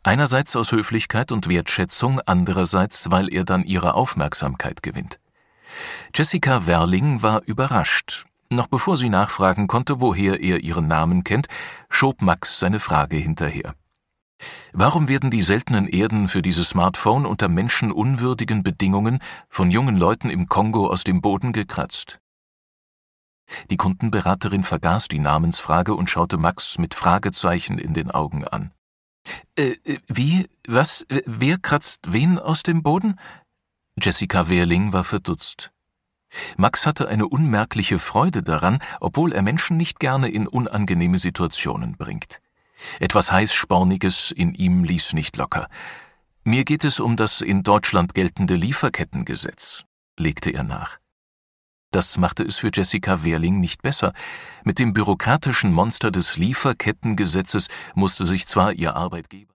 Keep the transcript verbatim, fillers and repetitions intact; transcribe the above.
Einerseits aus Höflichkeit und Wertschätzung, andererseits, weil er dann ihre Aufmerksamkeit gewinnt. Jessica Werling war überrascht. Noch bevor sie nachfragen konnte, woher er ihren Namen kennt, schob Max seine Frage hinterher. Warum werden die seltenen Erden für dieses Smartphone unter menschenunwürdigen Bedingungen von jungen Leuten im Kongo aus dem Boden gekratzt? Die Kundenberaterin vergaß die Namensfrage und schaute Max mit Fragezeichen in den Augen an. Äh, wie? Was? Wer kratzt wen aus dem Boden? Jessica Werling war verdutzt. Max hatte eine unmerkliche Freude daran, obwohl er Menschen nicht gerne in unangenehme Situationen bringt. Etwas Heißsporniges in ihm ließ nicht locker. »Mir geht es um das in Deutschland geltende Lieferkettengesetz«, legte er nach. Das machte es für Jessica Werling nicht besser. Mit dem bürokratischen Monster des Lieferkettengesetzes musste sich zwar ihr Arbeitgeber